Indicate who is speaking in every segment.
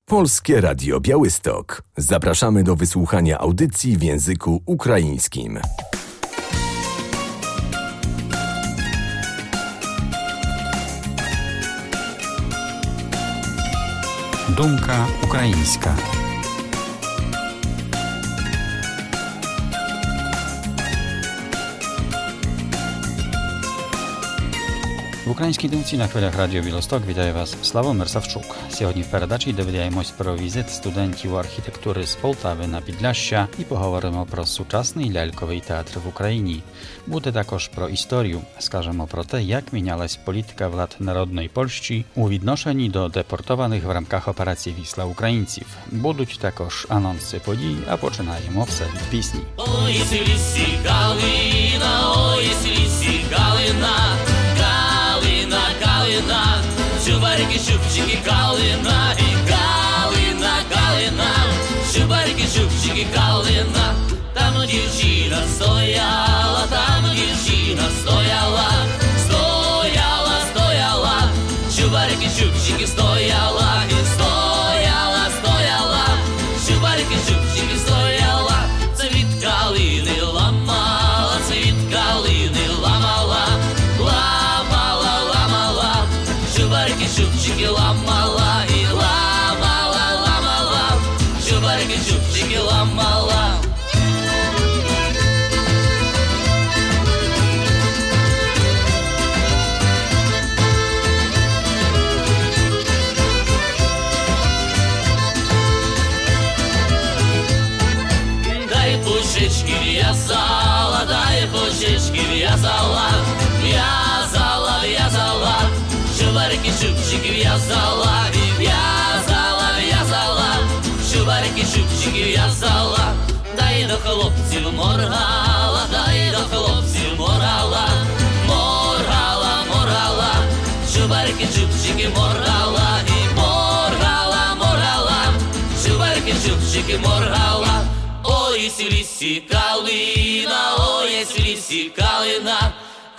Speaker 1: Polskie Radio Białystok. Zapraszamy do wysłuchania audycji w języku ukraińskim.
Speaker 2: Думка українська. В українській думці на хвилях Радіо Білосток вітає вас Славомир Савчук. Сьогодні в передачі довідаємось про візит студентів архітектури з Полтави на Підляшшя і поговоримо про сучасний ляльковий театр в Україні. Буде також про історію. Скажемо про те, як мінялась політика влад народної Польщі у відношенні до депортованих в рамках операції «Вісла» українців. Будуть також анонси подій, а починаємо все від пісні.
Speaker 3: Ой, лісі, калина, ой, лісі, калина. Калина, шубарики, шубчики, калина, і калина, калина, шубарики, шубчики, калина. Там дівчина стояла, стояла, шубарики, шубчики, стояла, і стояла, шубарики, шубчики, стояла. Це від калини ламала, це від калини ламала. Шубчики ламала і ламала, шубарики, шубчики ламала. Дай пушечки в'язала, дай пушечки в'язала, в'язала, в'язала. Шубарики, шубчики в'язала, і в'язала, в'язала, шубарики, шубчики в'язала. Дай до хлопців моргала, дай до хлопців моргала, моргала, моргала, шубарики, шубчики моргала, і моргала, моргала, шубарики, шубчики моргала. Ой, в лісі калина, ой, в лісі калина,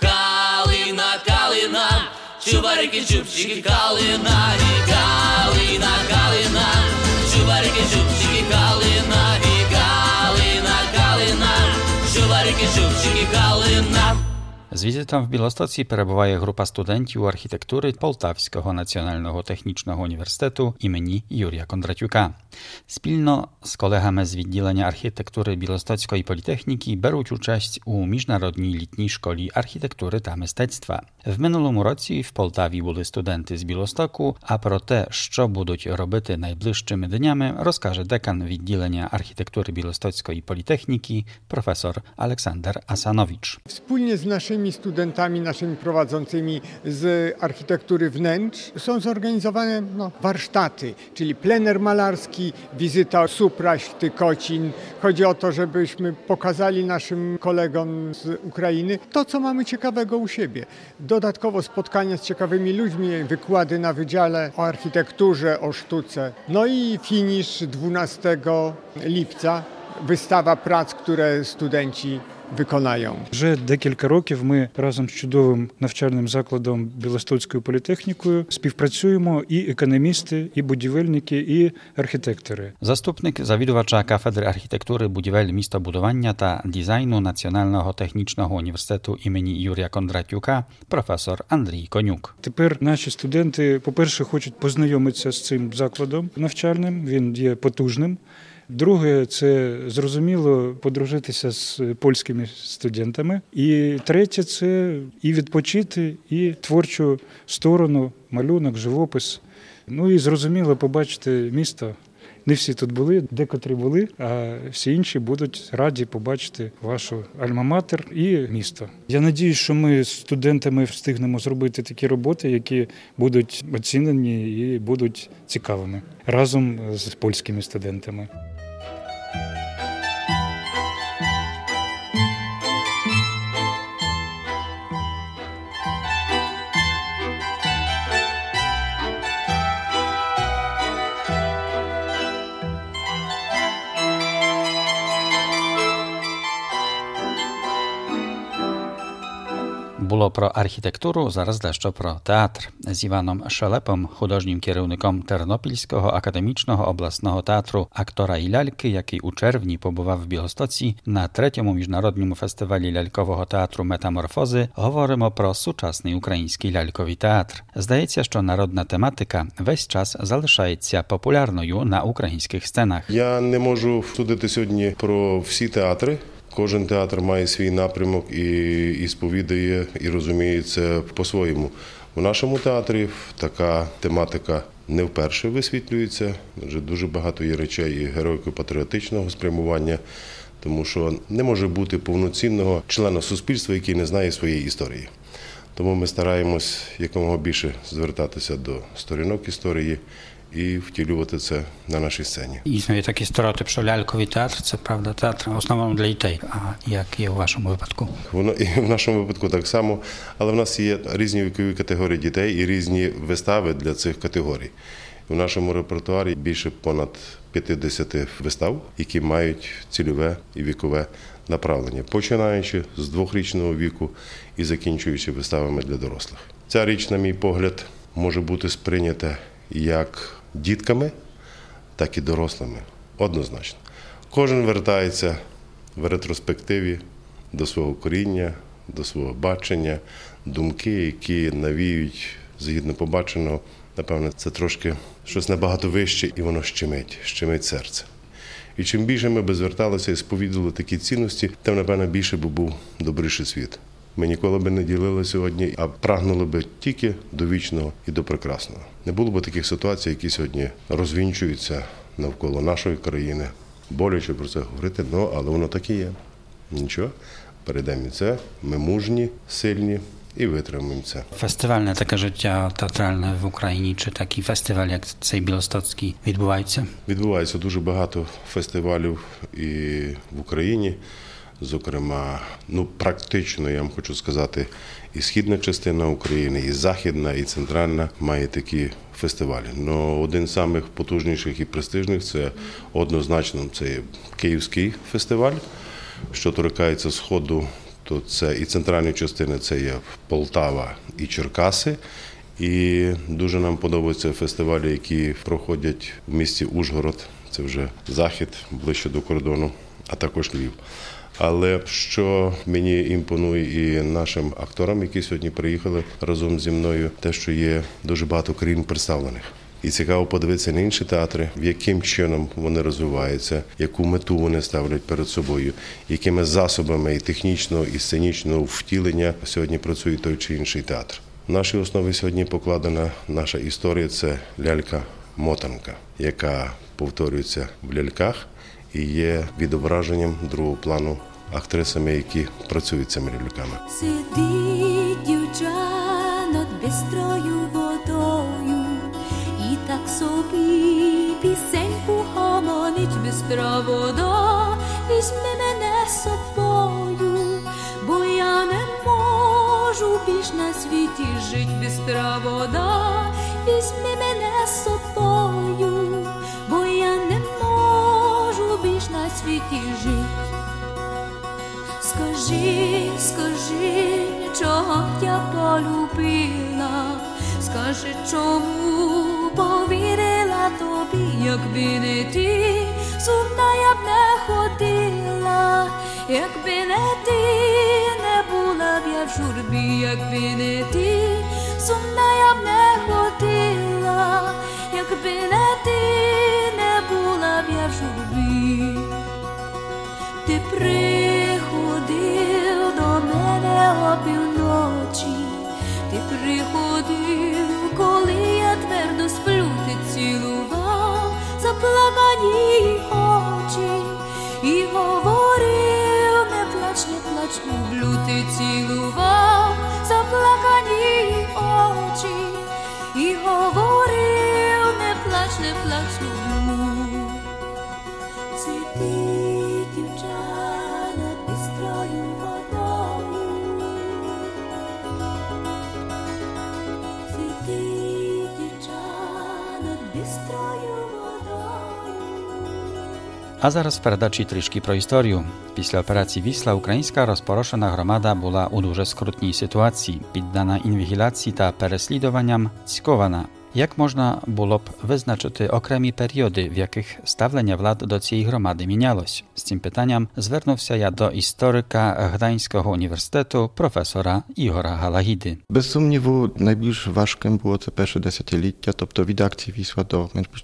Speaker 3: калина, калина. Шубарики, шубчики, калина, і калина, калина, шубарики, шубчики, калина, і калина, калина, шубарики, шубчики, калина.
Speaker 2: З візитом в Білостоці перебуває група студентів архітектури Полтавського національного технічного університету імені Юрія Кондратюка. Спільно з колегами з відділення архітектури Білостоцької політехніки беруть участь у міжнародній літній школі архітектури та мистецтва. В минулому році в Полтаві були студенти з Білостоку, а про те, що будуть робити найближчими днями, розкаже декан відділення архітектури Білостоцької politechniki profesor Aleksander Asanowicz.
Speaker 4: Wspólnie z naszymi studentami, naszymi prowadzącymi z architektury wnętrz są zorganizowane warsztaty, czyli plener malarski, wizyta Supraśl, Tykocin. Chodzi o to, żebyśmy pokazali naszym kolegom z Ukrainy to, co mamy ciekawego u siebie. Dodatkowo spotkania z ciekawymi ludźmi, wykłady na wydziale o architekturze, o sztuce. No i finisz 12 lipca, wystawa prac, które studenci виконаємо.
Speaker 5: Вже декілька років ми разом з чудовим навчальним закладом Білостоцькою політехнікою співпрацюємо і економісти, і будівельники, і архітектори.
Speaker 2: Заступник завідувача кафедри архітектури, будівель, містобудування та дизайну Національного технічного університету імені Юрія Кондратюка професор Андрій Конюк.
Speaker 5: Тепер наші студенти, по-перше, хочуть познайомитися з цим закладом навчальним, він є потужним. Друге, це, зрозуміло, подружитися з польськими студентами. І третє, це і відпочити, і творчу сторону, малюнок, живопис. Ну і, зрозуміло, побачити місто. Не всі тут були, декотрі були, а всі інші будуть раді побачити вашу альма-матер і місто. Я надіюсь, що ми з студентами встигнемо зробити такі роботи, які будуть оцінені і будуть цікавими разом з польськими студентами.
Speaker 2: було було про архітектуру, зараз дещо про театр. З Іваном Шелепом, художнім керівником Тернопільського академічного обласного театру «Актора і ляльки», який у червні побував в Білостоці на 3-му міжнародному фестивалі лялькового театру «Метаморфози», говоримо про сучасний український ляльковий театр. Здається, що народна тематика весь час залишається популярною на українських сценах.
Speaker 6: Я не можу судити сьогодні про всі театри. Кожен театр має свій напрямок і сповідає, і розуміє це по-своєму. У нашому театрі така тематика не вперше висвітлюється. Вже дуже багато є речей і героїко-патріотичного спрямування, тому що не може бути повноцінного члена суспільства, який не знає своєї історії. Тому ми стараємось якомога більше звертатися до сторінок історії і втілювати це на нашій сцені.
Speaker 2: Існує такий стереотип, що ляльковий театр – це, правда, театр в основному для дітей. А як є у вашому випадку?
Speaker 6: Воно і в нашому випадку так само, але в нас є різні вікові категорії дітей і різні вистави для цих категорій. У нашому репертуарі більше понад 50 вистав, які мають цільове і вікове направлення, починаючи з 2-річного віку і закінчуючи виставами для дорослих. Ця річ, на мій погляд, може бути сприйнята як дітками, так і дорослими. Однозначно. Кожен вертається в ретроспективі до свого коріння, до свого бачення, думки, які навіють згідно побаченого. Напевно, це трошки щось набагато вище, і воно щемить серце. І чим більше ми б зверталися і сповідали такі цінності, тим, напевно, більше б був добріший світ. Ми ніколи б не ділили сьогодні, а прагнули б тільки до вічного і до прекрасного. Не було б таких ситуацій, які сьогодні розвінчуються навколо нашої країни. Боляче про це говорити, але воно так і є. Нічого, перейдемо і це. Ми мужні, сильні і витримуємо це.
Speaker 2: Фестивальне таке життя театральне в Україні, чи такий фестиваль, як цей білостоцький, відбувається?
Speaker 6: Відбувається дуже багато фестивалів і в Україні. Зокрема, практично, я вам хочу сказати, і східна частина України, і західна, і центральна має такі фестивалі. Но один з самих потужніших і престижних – це однозначно це Київський фестиваль. Що торкається Сходу, то це і центральної частини – це є Полтава і Черкаси. І дуже нам подобаються фестивалі, які проходять в місті Ужгород, це вже захід, ближче до кордону, а також Львів. Але що мені імпонує і нашим акторам, які сьогодні приїхали разом зі мною, те, що є дуже багато країн представлених. І цікаво подивитися на інші театри, яким чином вони розвиваються, яку мету вони ставлять перед собою, якими засобами і технічного, і сценічного втілення сьогодні працює той чи інший театр. В нашій основі сьогодні покладена наша історія – це лялька-мотанка, яка повторюється в ляльках і є відображенням другого плану актрисами, які працюють цими ляльками.
Speaker 7: Сидить дівча над бистрою водою, і так собі пісеньку гомонить. Бистра вода, візьми мене з собою, бо я не можу більш на світі жить. Бистра вода, візьми мене з собою, бо я не можу більш на світі жить. Скажи, чого я полюбила, скажи, чому повірила тобі, якби не ти, сумна я б не ходила, якби не ти, не була б я в журбі, якби не ти, сумна я б не ходила, якби не ти, не була б я в журбі. Ти приходив до мене опівночі, ти приходив, коли я твердо сплю, ти цілував заплакані очі і говорив, не плач, люблю, ти цілував заплакані очі і говорив, не плач, люблю. Сидить дівча над бистрою водою, сидить дівча над бистрою водою.
Speaker 2: А зараз в передачі трішки про історію. Після операції «Вісла» українська розпорошена громада була у дуже скрутній ситуації, піддана інвігіляції та переслідуванням, цькована. Як можна було б визначити окремі періоди, в яких ставлення влад до цієї громади мінялось? З цим питанням звернувся я до історика Гданського університету професора Ігора Галагіди.
Speaker 8: Без сумніву, найбільш важким було це перше десятиліття, тобто від акції «Вісла» до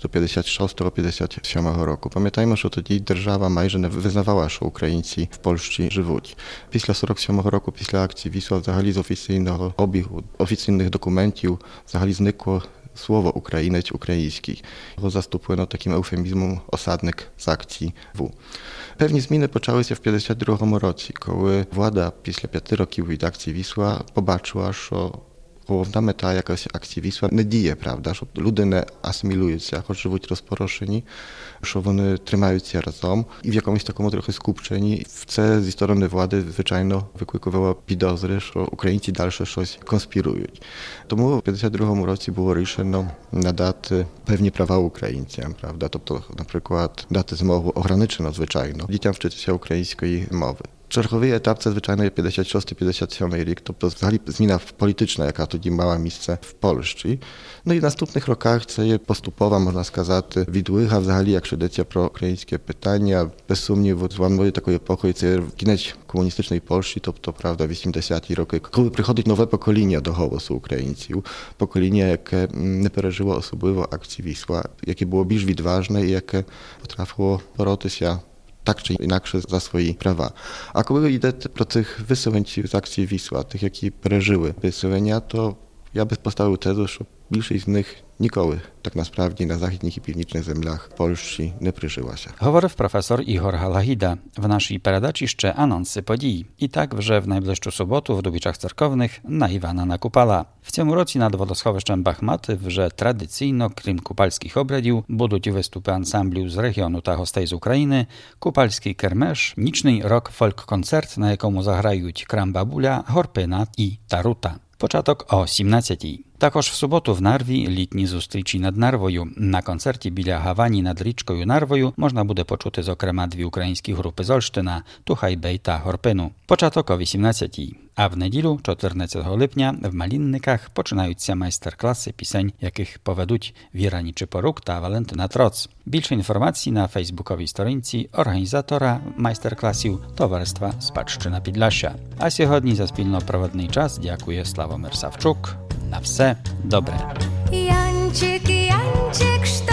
Speaker 8: 56-57 року. Пам'ятаємо, що тоді держава майже не визнавала, що українці в Польщі живуть. Після 47 року, після акції «Вісла», взагалі з офіційного обігу, офіційних документів, взагалі зникло słowo Ukrainec, ukraiński. Go zastąpiono takim eufemizmem osadnik z akcji W. Pewnie zmiany poczęły się w 1952 roku, kiedy władza pісля 5 років від акції «Вісла» побачила, що головна мета якась акції «Вісла» не діє, правда, що люди не асимілюються, хоч живуть розпорошені, що вони тримаються разом і в якомусь такому трохи скупченні. Це зі сторони влади, звичайно, викликувало підозри, що українці далі щось конспірують. Тому в 1952 році було рішено надати певні права українцям, правда, тобто, наприклад, дати змогу ограничено, звичайно, дітям вчитися української мови. Черговий етап це, звичайно, є 56-57 рік, тобто взагалі зміна політична, яка тоді мала місце в Польщі. Ну і в наступних роках це є поступова, можна сказати, відлига взагалі, якщо йдеться про українське питання. Без сумніву, зламної такої епохи це є кінець комуністичної Польщі, тобто, правда, 80-ті роки, коли приходить нове покоління до голосу українців, покоління, яке не пережило особливо акції «Вісла», яке було більш відважне і яке поtrafiło боротися tak czy inaczej za swoje prawa. A kiedy idę pro tych wyselęci z akcji «Вісла», tych, які пережили wyselenia, to ja bym postawił tezę, że większość z nich nikoły tak naprawdę na zachodnich i pівнічних землях Польщі не прижилася.
Speaker 2: Говорив професор Ігор Галагіда. В нашій передачі ще анонси подій. І так вже в найближчу суботу в Дубічах Церковних на Івана Накупала. В цьому році над водосховищем Бахмати вже традиційно, крім купальських обрядів, будуть виступи ансамблів з регіону та гостей з України, купальський кермеш, нічний рок-фольк-концерт, на якому заграють Крамбабуля, Горпина і Тарута. Початок о 17-й. Також в суботу в Нарві літні зустрічі над Нарвою. На концерті біля Гавані над річкою Нарвою можна буде почути, зокрема, дві українські групи з Ольштина – Тухай-Бей та Горпину. Початок о 18-й. А в неділю, 14 липня, в Малінниках починаються майстер-класи пісень, яких поведуть Віра Нічипорук та Валентина Троц. Більше інформації на фейсбуковій сторінці організатора майстер-класів Товариства «Спадщина Підляшшя». А сьогодні за спільно-проводний час дякує Славомир Савчук. Na все добре.
Speaker 7: Янчик, Янчик,